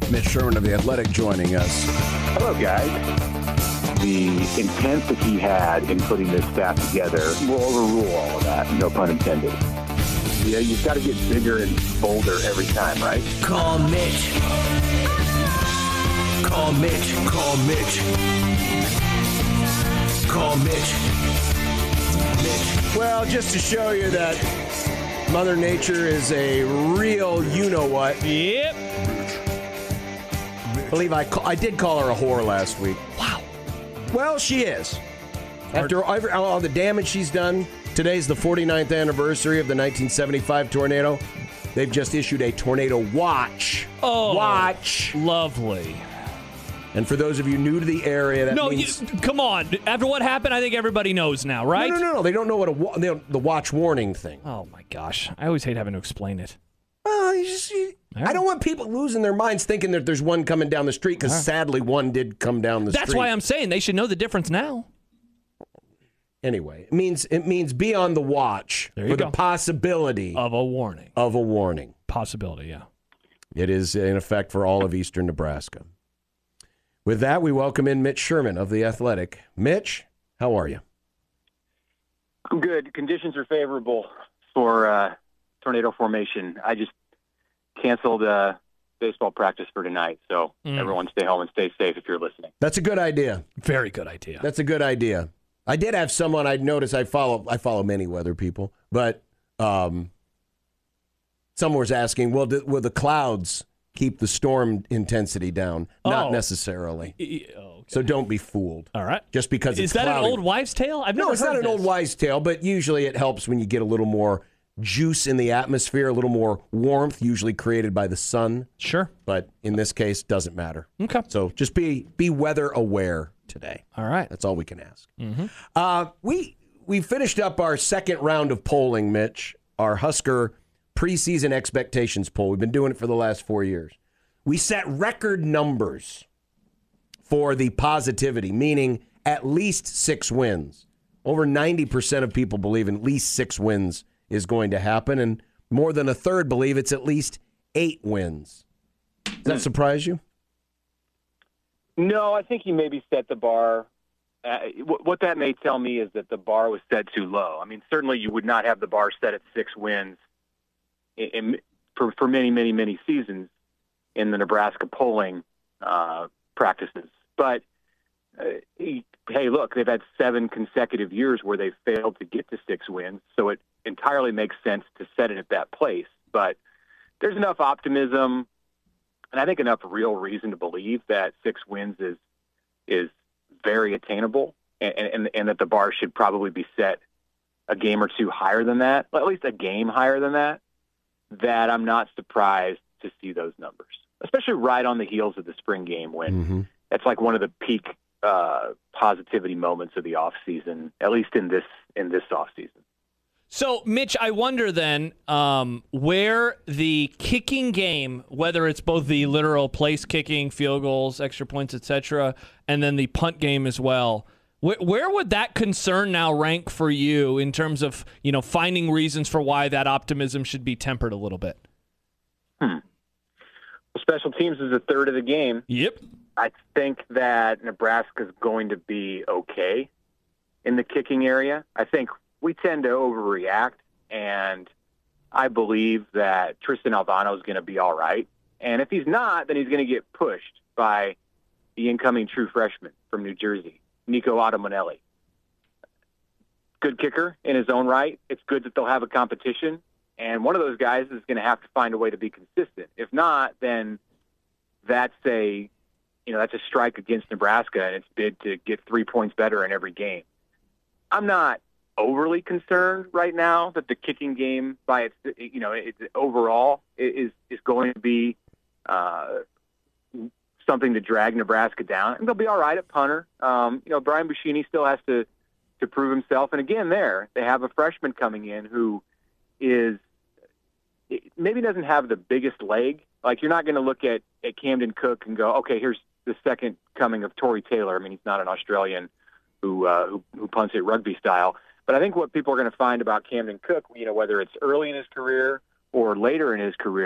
Mitch Sherman of The Athletic joining us. Hello, guys. The intent that he had in putting this staff together will overrule all of that, no pun intended. Yeah, you've got to get bigger and bolder every time, right? Call Mitch. Call Mitch. Call Mitch. Call Mitch. Mitch. Well, just to show you that Mother Nature is a real you-know-what. Yep. I believe I did call her a whore last week. Wow. Well, she is. After all the damage she's done, today's the 49th anniversary of the 1975 tornado. They've just issued a tornado watch. Oh, watch. Lovely. And for those of you new to the area, that means... come on. After what happened, I think everybody knows now, right? No. They don't know what the watch warning thing. Oh, my gosh. I always hate having to explain it. Well, I don't want people losing their minds thinking that there's one coming down the street, because sadly one did come down the street. That's why I'm saying they should know the difference now. Anyway, it means be on the watch for the possibility of a warning. Possibility, yeah. It is in effect for all of eastern Nebraska. With that, we welcome in Mitch Sherman of The Athletic. Mitch, how are you? I'm good. Conditions are favorable for tornado formation. I just canceled baseball practice for tonight, so everyone stay home and stay safe if you're listening. That's a good idea. Very good idea. That's a good idea. I did have someone I'd noticed. I follow many weather people, but someone was asking, will the clouds keep the storm intensity down? Not necessarily. Okay. So don't be fooled. All right. Just because it's cloudy. Is that cloudy. an old wives' tale? No, it's not an old wives' tale, but usually it helps when you get a little more juice in the atmosphere, a little more warmth, usually created by the sun. Sure. But in this case, doesn't matter. Okay. So just be weather aware today. All right. That's all we can ask. Mm-hmm. We finished up our second round of polling, Mitch, our Husker preseason expectations poll. We've been doing it for the last 4 years. We set record numbers for the positivity, meaning at least 6 wins. Over 90% of people believe at least 6 wins is going to happen, and more than a third believe it's at least 8 wins. Does that surprise you? No, I think you maybe set the bar. What that may tell me is that the bar was set too low. I mean, certainly you would not have the bar set at 6 wins for many, many, many seasons in the Nebraska polling practices. But, hey, look, they've had 7 consecutive years where they've failed to get to 6 wins, so it entirely makes sense to set it at that place. But there's enough optimism and I think enough real reason to believe that 6 wins is very attainable and that the bar should probably be set a game or 2 higher than that, at least a game higher than that I'm not surprised to see those numbers, especially right on the heels of the spring game when that's like one of the peak positivity moments of the offseason, at least in this offseason. So, Mitch, I wonder then where the kicking game, whether it's both the literal place kicking, field goals, extra points, etc., and then the punt game as well, where would that concern now rank for you in terms of, finding reasons for why that optimism should be tempered a little bit? Well, special teams is a third of the game. Yep. I think that Nebraska's going to be okay in the kicking area. I think we tend to overreact, and I believe that Tristan Alvano is going to be all right. And if he's not, then he's going to get pushed by the incoming true freshman from New Jersey, Nico Automonelli. Good kicker in his own right. It's good that they'll have a competition, and one of those guys is going to have to find a way to be consistent. If not, then that's a strike against Nebraska and its bid to get 3 points better in every game. I'm not overly concerned right now that the kicking game by its overall is going to be something to drag Nebraska down, and they'll be all right at punter. Brian Buschini still has to prove himself, and again, they have a freshman coming in who maybe doesn't have the biggest leg. Like, you're not going to look at Camden Cook and go, okay, here's the second coming of Tory Taylor. I mean, he's not an Australian who punts it rugby style. But I think what people are going to find about Camden Cook, whether it's early in his career or later in his career,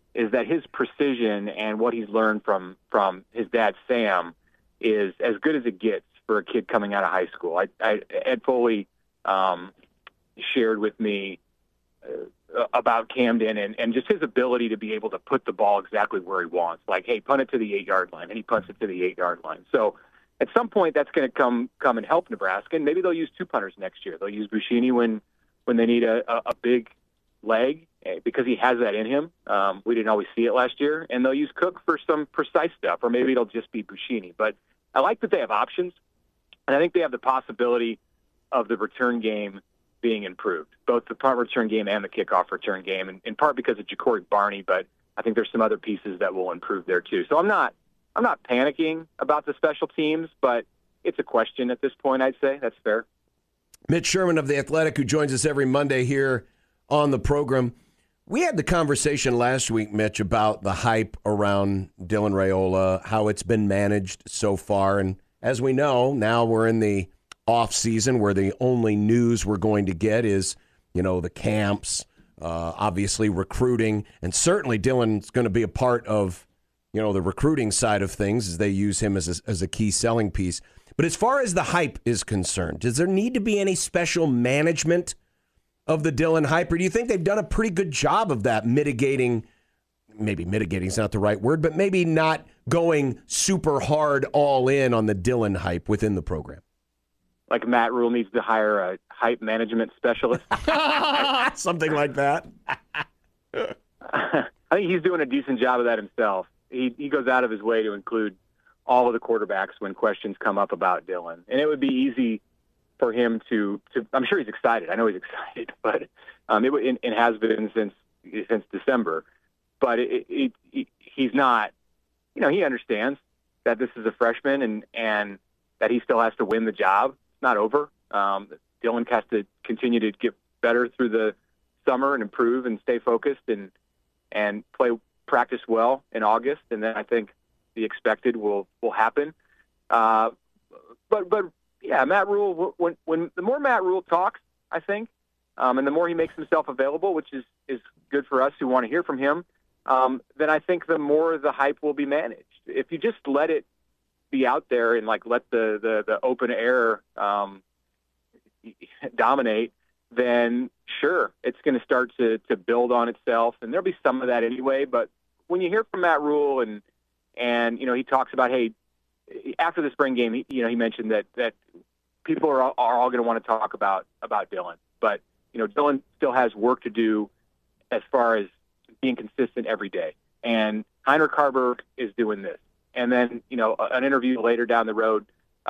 is that his precision and what he's learned from his dad, Sam, is as good as it gets for a kid coming out of high school. Ed Foley shared with me about Camden and just his ability to be able to put the ball exactly where he wants. Like, hey, punt it to the 8-yard line, and he punts it to the 8-yard line. So at some point, that's going to come and help Nebraska, and maybe they'll use 2 punters next year. They'll use Buschini when they need a big leg because he has that in him. We didn't always see it last year, and they'll use Cook for some precise stuff, or maybe it'll just be Buschini. But I like that they have options, and I think they have the possibility of the return game being improved, both the punt return game and the kickoff return game, and in part because of Ja'Cory Barney, but I think there's some other pieces that will improve there too. So I'm not panicking about the special teams, but it's a question at this point, I'd say. That's fair. Mitch Sherman of The Athletic, who joins us every Monday here on the program. We had the conversation last week, Mitch, about the hype around Dylan Raiola, how it's been managed so far. And as we know, now we're in the off season where the only news we're going to get is, the camps, obviously recruiting, and certainly Dylan's going to be a part of, the recruiting side of things as they use him as a key selling piece. But as far as the hype is concerned, does there need to be any special management of the Dylan hype, or do you think they've done a pretty good job of that, mitigating? Maybe mitigating is not the right word, but maybe not going super hard all in on the Dylan hype within the program. Like Matt Rule needs to hire a hype management specialist. Something like that. I think he's doing a decent job of that himself. He goes out of his way to include all of the quarterbacks when questions come up about Dylan. And it would be easy for him to I'm sure he's excited. I know he's excited, but it has been since December. But he's not, he understands that this is a freshman and that he still has to win the job. It's not over. Dylan has to continue to get better through the summer and improve and stay focused and practice well in August. And then I think the expected will happen. But yeah, Matt Rule, when the more Matt Rule talks, I think, and the more he makes himself available, which is good for us who want to hear from him, then I think the more the hype will be managed. If you just let it be out there and let the open air dominate, then sure, it's going to start to build on itself, and there'll be some of that anyway. But when you hear from Matt Rule and he talks about, hey, after the spring game, he mentioned that people are all going to want to talk about Dylan, but Dylan still has work to do as far as being consistent every day, and Heinrich Haarberg is doing this. And then, an interview later down the road,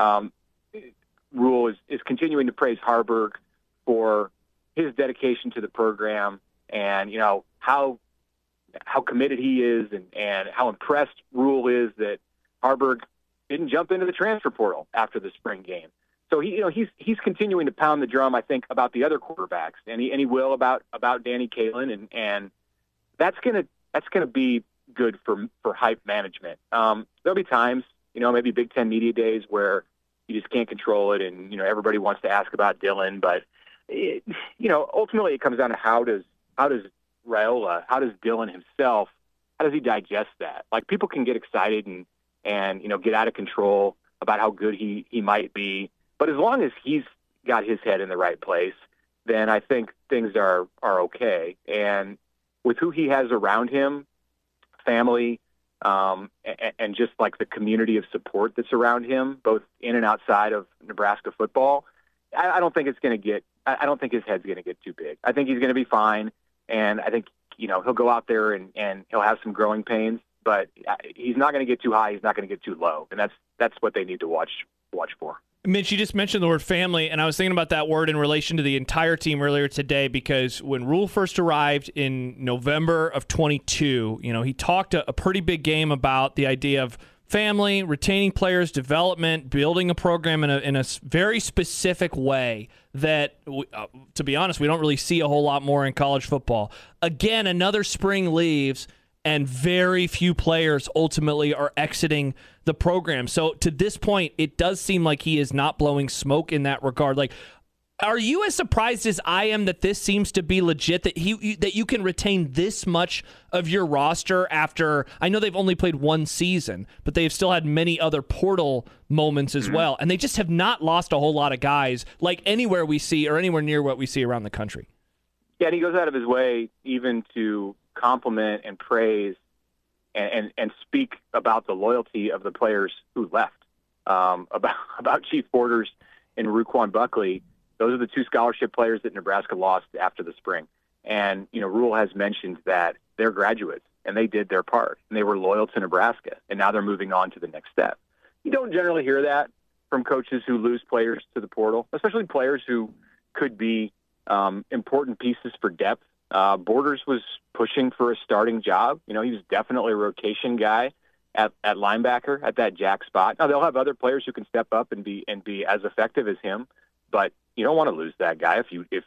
Rule is continuing to praise Haarberg for his dedication to the program and, how committed he is and how impressed Rule is that Haarberg didn't jump into the transfer portal after the spring game. So he's continuing to pound the drum, I think, about the other quarterbacks, and he will about Danny Kaelin, and that's gonna be good for hype management. There'll be times, maybe Big Ten media days where you just can't control it, and everybody wants to ask about Dylan. But ultimately, it comes down to how does Raiola, how does Dylan himself, how does he digest that? Like, people can get excited and get out of control about how good he might be, but as long as he's got his head in the right place, then I think things are okay. And with who he has around him, family, and just like the community of support that's around him, both in and outside of Nebraska football, I don't think his head's going to get too big. I think he's going to be fine. And I think, he'll go out there and he'll have some growing pains, but he's not going to get too high. He's not going to get too low. And that's what they need to watch for. Mitch, you just mentioned the word family, and I was thinking about that word in relation to the entire team earlier today, because when Rule first arrived in November of 22, he talked a pretty big game about the idea of family, retaining players, development, building a program in a very specific way that, to be honest, we don't really see a whole lot more in college football. Again, another spring leaves, and very few players ultimately are exiting the program. So to this point, it does seem like he is not blowing smoke in that regard. Like, Are you as surprised as I am that this seems to be legit, that that you can retain this much of your roster after, I know they've only played one season, but they've still had many other portal moments as well, and they just have not lost a whole lot of guys like anywhere we see or anywhere near what we see around the country? Yeah, and he goes out of his way even to compliment and praise and speak about the loyalty of the players who left, about Chief Borders and Ruquan Buckley. Those are the two scholarship players that Nebraska lost after the spring. And, Rule has mentioned that they're graduates, and they did their part, and they were loyal to Nebraska, and now they're moving on to the next step. You don't generally hear that from coaches who lose players to the portal, especially players who could be important pieces for depth. Borders was pushing for a starting job. He was definitely a rotation guy at linebacker at that jack spot. Now, they'll have other players who can step up and be as effective as him, but you don't want to lose that guy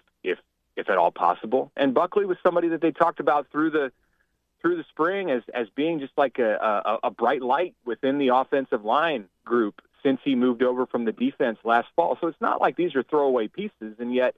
if at all possible. And Buckley was somebody that they talked about through the spring as being just like a bright light within the offensive line group since he moved over from the defense last fall. So it's not like these are throwaway pieces, and yet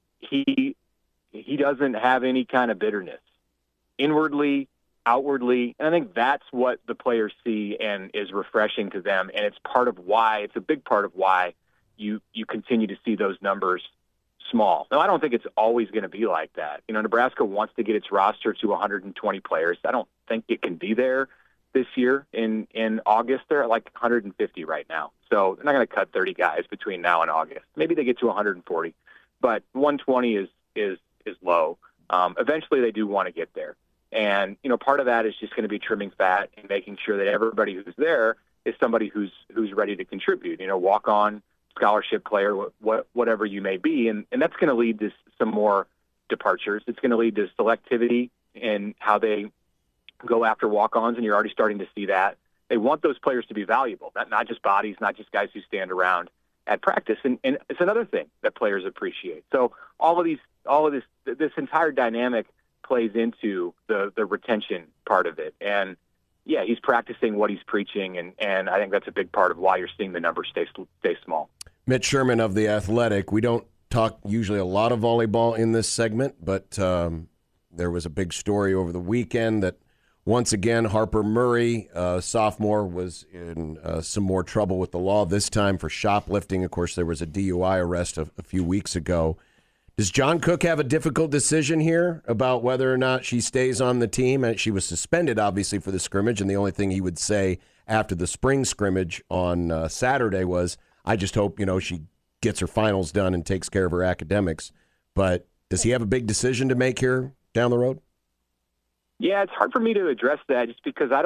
he doesn't have any kind of bitterness inwardly, outwardly. And I think that's what the players see and is refreshing to them. And it's a big part of why you continue to see those numbers small. Now, I don't think it's always going to be like that. Nebraska wants to get its roster to 120 players. I don't think it can be there this year in August. They're at like 150 right now. So they're not going to cut 30 guys between now and August. Maybe they get to 140, but 120 is low. Eventually they do want to get there. And, part of that is just going to be trimming fat and making sure that everybody who's there is somebody who's ready to contribute, walk on, scholarship player, whatever you may be. And that's going to lead to some more departures. It's going to lead to selectivity in how they go after walk-ons, and you're already starting to see that. They want those players to be valuable, not just bodies, not just guys who stand around at practice. And it's another thing that players appreciate. So all of this entire dynamic plays into the retention part of it. And yeah, he's practicing what he's preaching, and I think that's a big part of why you're seeing the numbers stay small. Mitch Sherman of The Athletic. We don't talk usually a lot of volleyball in this segment, but there was a big story over the weekend that once again Harper Murray, sophomore, was in some more trouble with the law, this time for shoplifting. Of course, there was a DUI arrest a few weeks ago. Does John Cook have a difficult decision here about whether or not she stays on the team? And she was suspended, obviously, for the scrimmage, and the only thing he would say after the spring scrimmage on Saturday was, I just hope, she gets her finals done and takes care of her academics. But does he have a big decision to make here down the road? Yeah, it's hard for me to address that just because a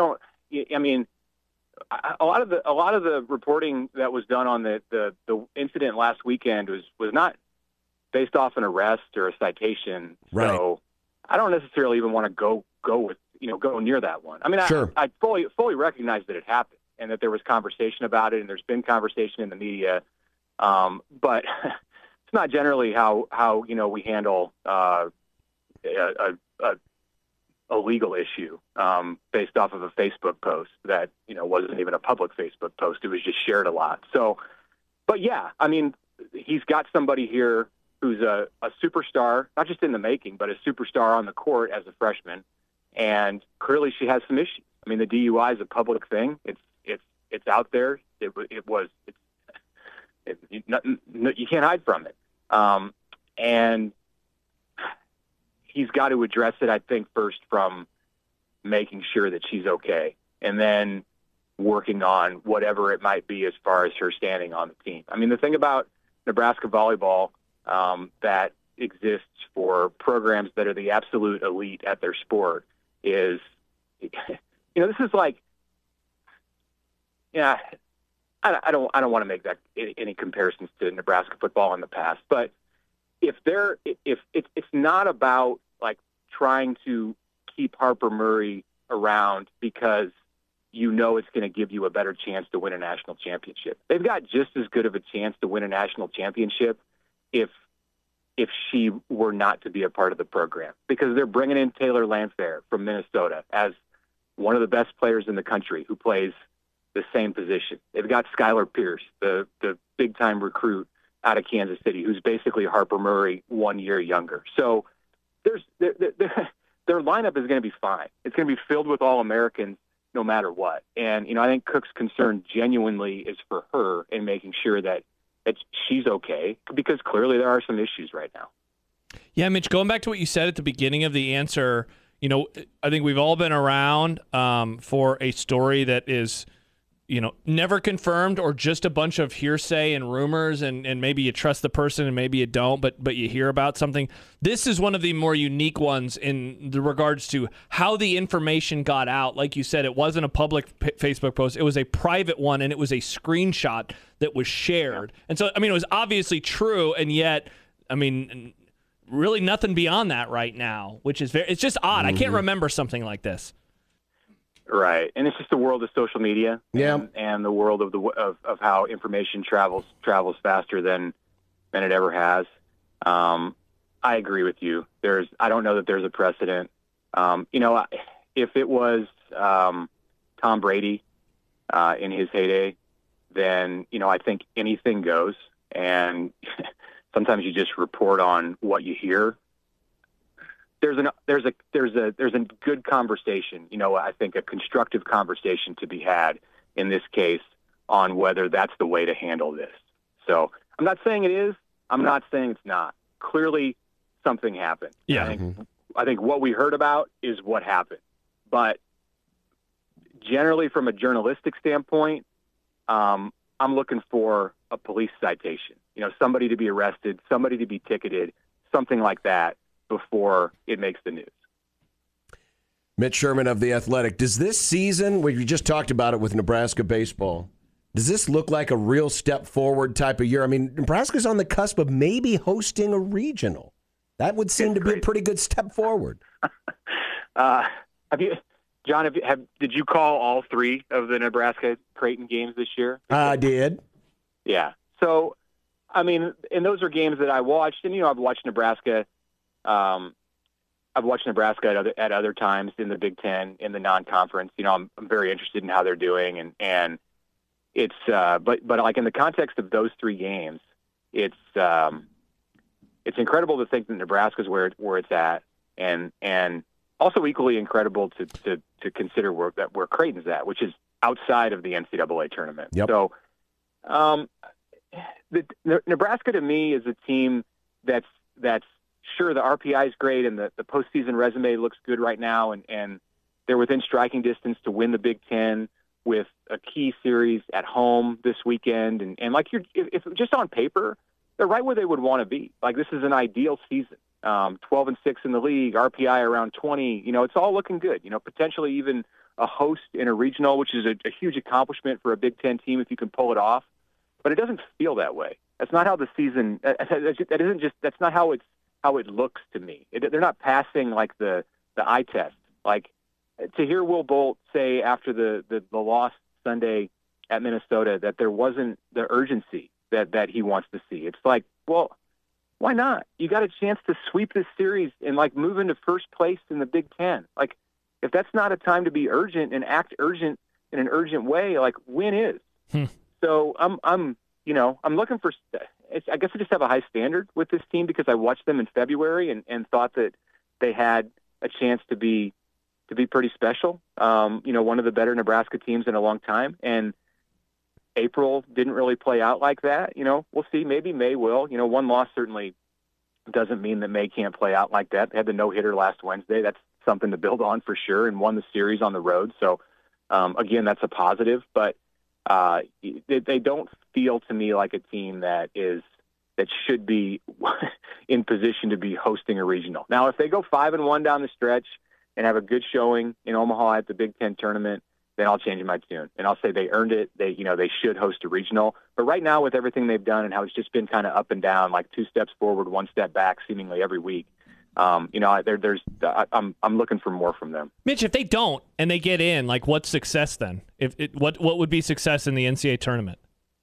lot of the reporting that was done on the incident last weekend was not based off an arrest or a citation. Right. So I don't necessarily even want to go near that one. Sure. I fully recognize that it happened and that there was conversation about it, and there's been conversation in the media. But it's not generally how we handle a legal issue based off of a Facebook post that wasn't even a public Facebook post. It was just shared a lot. So, but yeah, he's got somebody here who's a superstar, not just in the making, but a superstar on the court as a freshman. And clearly she has some issues. The DUI is a public thing. It's out there. You can't hide from it. And he's got to address it, I think, first from making sure that she's okay, and then working on whatever it might be as far as her standing on the team. The thing about Nebraska volleyball that exists for programs that are the absolute elite at their sport is, this is like, I don't want to make that any comparisons to Nebraska football in the past, but if it's not about like trying to keep Harper Murray around because it's going to give you a better chance to win a national championship. They've got just as good of a chance to win a national championship if she were not to be a part of the program, because they're bringing in Taylor Landfair from Minnesota as one of the best players in the country who plays the same position. They've got Skylar Pierce, the big-time recruit out of Kansas City, who's basically Harper Murray 1 year younger. So their lineup is going to be fine. It's going to be filled with All-Americans no matter what. And, I think Cook's concern genuinely is for her and making sure that she's okay, because clearly there are some issues right now. Yeah, Mitch, going back to what you said at the beginning of the answer, I think we've all been around for a story that is, never confirmed or just a bunch of hearsay and rumors, and maybe you trust the person and maybe you don't, but you hear about something. This is one of the more unique ones in the regards to how the information got out. Like you said, it wasn't a public Facebook post. It was a private one, and it was a screenshot that was shared. Yeah. And so, it was obviously true, and yet, really nothing beyond that right now, which is it's just odd. I can't remember something like this. Right, and it's just the world of social media, and the world of how information travels faster than it ever has. I agree with you. I don't know that there's a precedent. If it was Tom Brady in his heyday, then I think anything goes, and sometimes you just report on what you hear. There's a good conversation, I think a constructive conversation to be had in this case on whether that's the way to handle this. So I'm not saying it is. I'm not saying it's not. Clearly something happened. Yeah. I think what we heard about is what happened. But generally from a journalistic standpoint, I'm looking for a police citation, somebody to be arrested, somebody to be ticketed, something like that, before it makes the news. Mitch Sherman of The Athletic. Does this season, we just talked about it with Nebraska baseball, does this look like a real step forward type of year? Nebraska's on the cusp of maybe hosting a regional. That would seem to be a pretty good step forward. Did you call all three of the Nebraska Creighton games this year? I did. Yeah. So, and those are games that I watched, and, I've watched Nebraska. I've watched Nebraska at other times in the Big Ten, in the non-conference. I'm very interested in how they're doing, and it's but like in the context of those three games, it's incredible to think that Nebraska's where it's at, and also equally incredible to consider where Creighton's at, which is outside of the NCAA tournament. Yep. So, Nebraska to me is a team that's sure, the RPI is great, and the postseason resume looks good right now, and they're within striking distance to win the Big Ten with a key series at home this weekend. And like if just on paper, they're right where they would want to be. Like, this is an ideal season. 12-6 in the league, RPI around 20. It's all looking good. Potentially even a host in a regional, which is a huge accomplishment for a Big Ten team if you can pull it off. But it doesn't feel that way. That's not how the season. That's not how it looks to me. They're not passing like the eye test. Like, to hear Will Bolt say after the loss Sunday at Minnesota that there wasn't the urgency that he wants to see. It's like, well, why not? You got a chance to sweep this series and move into first place in the Big Ten. Like, if that's not a time to be urgent and act urgent in an urgent way, when is? So I'm looking for. I guess I just have a high standard with this team because I watched them in February and thought that they had a chance to be pretty special. One of the better Nebraska teams in a long time. And April didn't really play out like that. We'll see. Maybe May will. One loss certainly doesn't mean that May can't play out like that. They had the no-hitter last Wednesday. That's something to build on for sure, and won the series on the road. So, again, that's a positive. But they don't feel to me like a team that should be in position to be hosting a regional. Now, if they go 5-1 down the stretch and have a good showing in Omaha at the Big Ten tournament, then I'll change my tune and I'll say they earned it. They should host a regional. But right now, with everything they've done and how it's just been kind of up and down, like 2 steps forward, 1 step back, seemingly every week. I'm looking for more from them. Mitch, if they don't and they get in, what's success then? What would be success in the NCAA tournament?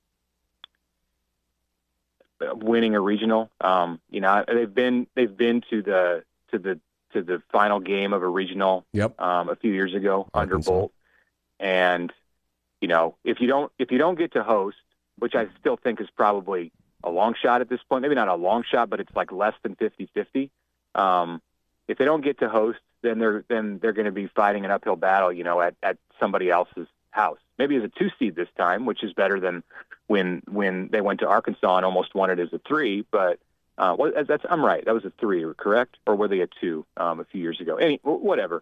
Winning a regional. They've been to the final game of a regional. Yep. A few years ago under Bolt. And if you don't get to host, which I still think is probably a long shot at this point. Maybe not a long shot, but it's like less than 50-50. If they don't get to host, then they're going to be fighting an uphill battle, at somebody else's house. Maybe as a 2 seed this time, which is better than when they went to Arkansas and almost won it as a 3. But I'm right. That was a 3, correct? Or were they a 2 a few years ago? Whatever.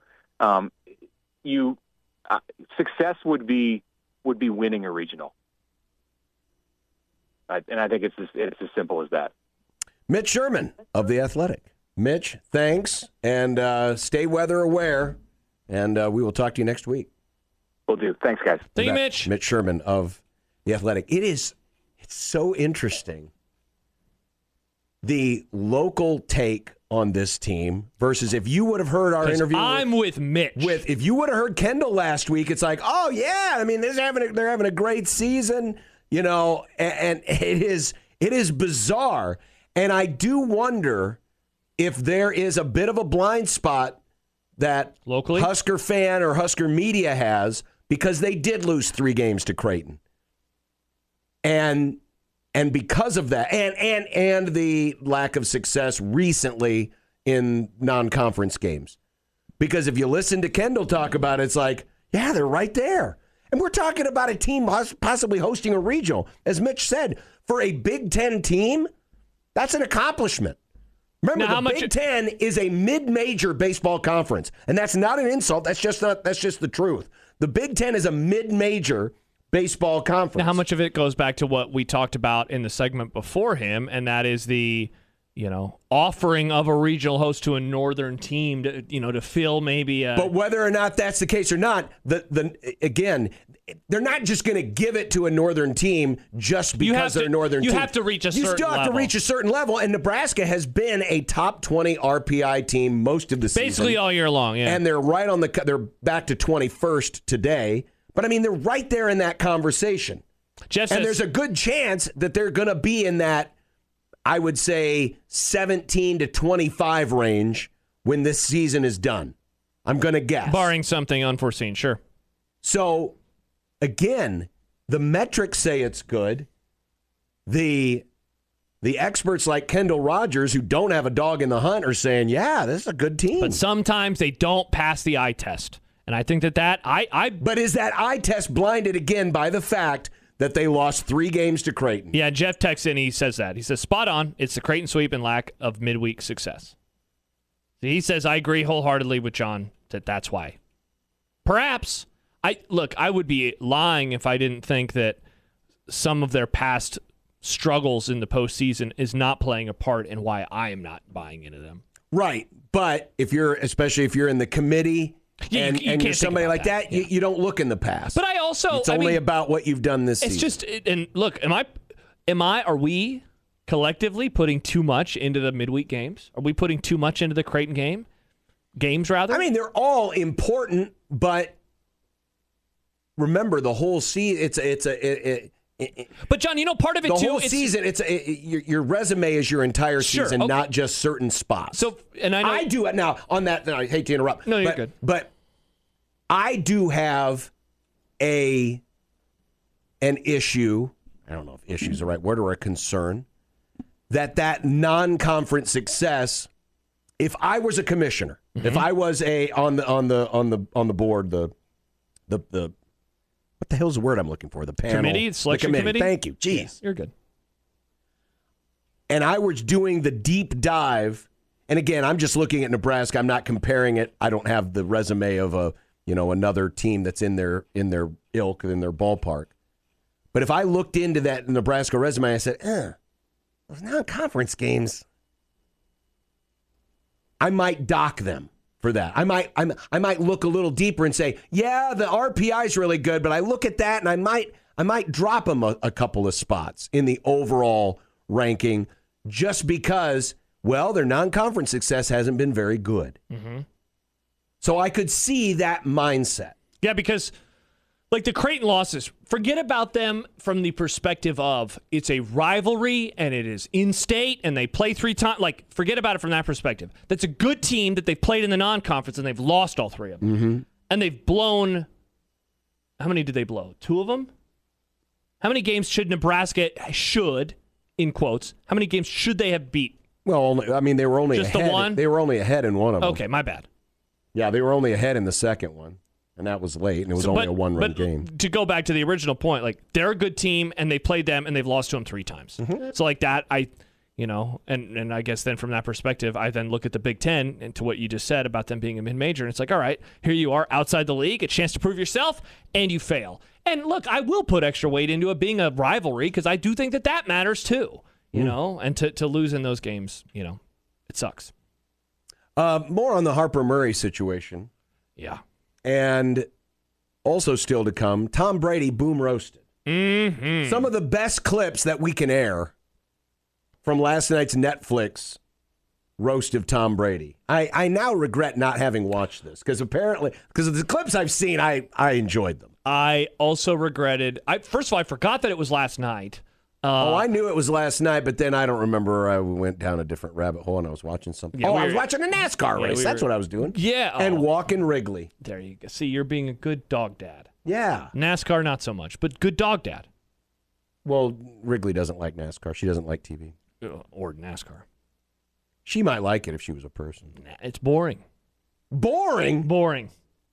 Success would be winning a regional. And I think it's as simple as that. Mitch Sherman of The Athletic. Mitch, thanks, and stay weather aware, and we will talk to you next week. Will do. Thanks, guys. Thank you, Mitch. Mitch Sherman of The Athletic. It's so interesting, the local take on this team versus if you would have heard our interview. I'm with Mitch. If you would have heard Kendall last week, it's like, oh yeah, I mean, they're having a great season, and it is bizarre, and I do wonder if there is a bit of a blind spot that locally Husker fan or Husker media has because they did lose 3 games to Creighton, and because of that, and the lack of success recently in non-conference games, because if you listen to Kendall talk about it, it's like, yeah, they're right there, and we're talking about a team possibly hosting a regional, as Mitch said, for a Big Ten team, that's an accomplishment. Remember, the Big Ten is a mid-major baseball conference, and that's not an insult. That's just the truth. The Big Ten is a mid-major baseball conference. Now, how much of it goes back to what we talked about in the segment before him, and that is the offering of a regional host to a northern team to fill maybe a... But whether or not that's the case or not, again, they're not just going to give it to a northern team just because they're a northern team. You have to reach a certain level. You still have to reach a certain level, and Nebraska has been a top 20 RPI team most of the season. Basically all year long, yeah. And they're right on they're back to 21st today. But, I mean, they're right there in that conversation. There's a good chance that they're going to be in that, I would say, 17 to 25 range when this season is done. I'm going to guess. Barring something unforeseen, sure. So, again, the metrics say it's good. The experts like Kendall Rogers, who don't have a dog in the hunt, are saying, yeah, this is a good team. But sometimes they don't pass the eye test. And I think But is that eye test blinded again by the fact that they lost 3 games to Creighton? Yeah, Jeff texts in, he says that. He says, spot on. It's the Creighton sweep and lack of midweek success. He says, I agree wholeheartedly with John that that's why. Perhaps, I would be lying if I didn't think that some of their past struggles in the postseason is not playing a part in why I am not buying into them. Right. But especially if you're in the committee, and you're somebody like that, you don't look in the past. But it's only about what you've done this season. It's just, and look, are we collectively putting too much into the midweek games? Are we putting too much into the Creighton games rather? I mean, they're all important, but remember the whole season. But John, part of it the too. The whole season, your resume is your entire season, okay. Not just certain spots. So, and I do it now. On that, I hate to interrupt. No, you're good. But I do have an issue. I don't know if issue is the right word, or a concern that non-conference success. If I was a commissioner, if I was on the board, the what the hell's the word I'm looking for? The panel. Selection committee? Thank you. Jeez. Yeah, you're good. And I was doing the deep dive, and again, I'm just looking at Nebraska. I'm not comparing it. I don't have the resume of another team that's in their ilk, in their ballpark. But if I looked into that Nebraska resume, I said, those non-conference games, I might dock them for that. I might look a little deeper and say, yeah, the RPI is really good, but I look at that and I might drop them a couple of spots in the overall ranking just because, well, their non-conference success hasn't been very good. Mm-hmm. So I could see that mindset. Yeah, because like the Creighton losses, forget about them from the perspective of it's a rivalry and it is in-state and they play 3 times. Like, forget about it from that perspective. That's a good team that they've played in the non-conference and they've lost all 3 of them. Mm-hmm. And they've blown, how many did they blow? 2 of them? How many games should Nebraska in quotes, how many games should they have beat? Well, I mean, they were only Just the ahead. one? They were only ahead in one of them. Okay, my bad. Yeah, they were only ahead in the second one, and that was late, and it was only a one-run game. To go back to the original point, like, they're a good team, and they played them, and they've lost to them 3 times. So, like that, and I guess then from that perspective, I then look at the Big Ten and to what you just said about them being a mid-major, and it's like, all right, here you are outside the league, a chance to prove yourself, and you fail. And look, I will put extra weight into it being a rivalry because I do think that matters too, you know, and to lose in those games, you know, it sucks. More on the Harper Murray situation. Yeah. And also still to come, Tom Brady boom roasted. Mm-hmm. Some of the best clips that we can air from last night's Netflix roast of Tom Brady. I now regret not having watched this because of the clips I've seen, I enjoyed them. I also regretted. First of all, I forgot that it was last night. I knew it was last night, but then I don't remember. I went down a different rabbit hole and I was watching something. Yeah, I was watching a NASCAR race. That's what I was doing. Yeah. And walking Wrigley. There you go. See, you're being a good dog dad. Yeah. NASCAR, not so much, but good dog dad. Well, Wrigley doesn't like NASCAR. She doesn't like TV. Or NASCAR. She might like it if she was a person. Nah, it's boring. Boring? Boring.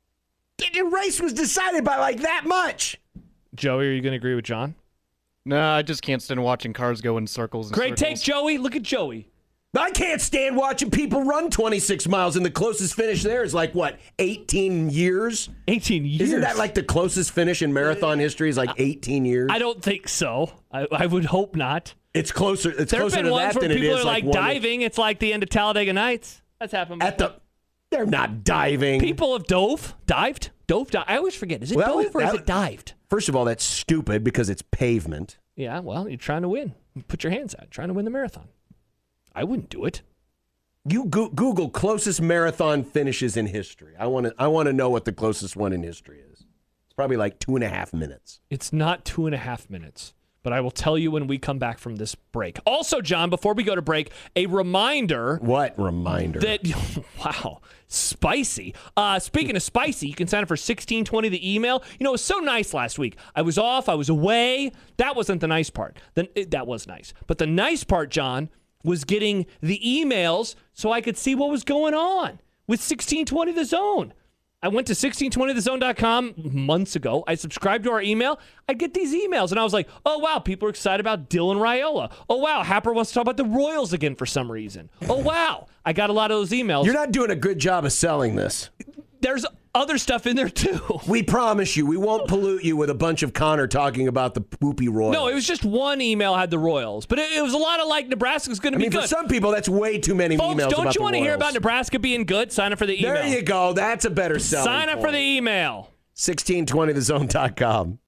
The race was decided by like that much. Joey, are you going to agree with John? No, I just can't stand watching cars go in circles. And Great take, circles. Joey. Look at Joey. I can't stand watching people run 26 miles, and the closest finish there is like, what, 18 years? 18 years. Isn't that like the closest finish in marathon history is like 18 years? I don't think so. I would hope not. It's closer. It's There have closer been to ones that where than it people is are like one diving. It's like the end of Talladega Nights. That's happened before. They're not diving. People have dived. I always forget. Is it dove or is it dived? First of all, that's stupid because it's pavement. Yeah, well, you're trying to win. Put your hands out. Trying to win the marathon. I wouldn't do it. You Google closest marathon finishes in history. I want to know what the closest one in history is. It's probably like 2.5 minutes. It's not 2.5 minutes, but I will tell you when we come back from this break. Also, John, before we go to break, a reminder. What reminder? That wow, spicy. Speaking of spicy, you can sign up for 1620 the email. You know, it was so nice last week. I was off. I was away. That wasn't the nice part. That was nice. But the nice part, John, was getting the emails so I could see what was going on with 1620 The Zone. I went to 1620thezone.com months ago. I subscribed to our email. I get these emails, and I was like, oh, wow, people are excited about Dylan Raiola. Oh, wow, Happer wants to talk about the Royals again for some reason. Oh, wow. I got a lot of those emails. You're not doing a good job of selling this. There's other stuff in there, too. We promise you, we won't pollute you with a bunch of Connor talking about the poopy Royals. No, it was just one email had the Royals, but it was a lot of like Nebraska's going to be good. For some people, that's way too many Folks, emails about the Royals. don't you want to hear about Nebraska being good? Sign up for the email. There you go. That's a better selling Sign up point. for the email. 1620thezone.com.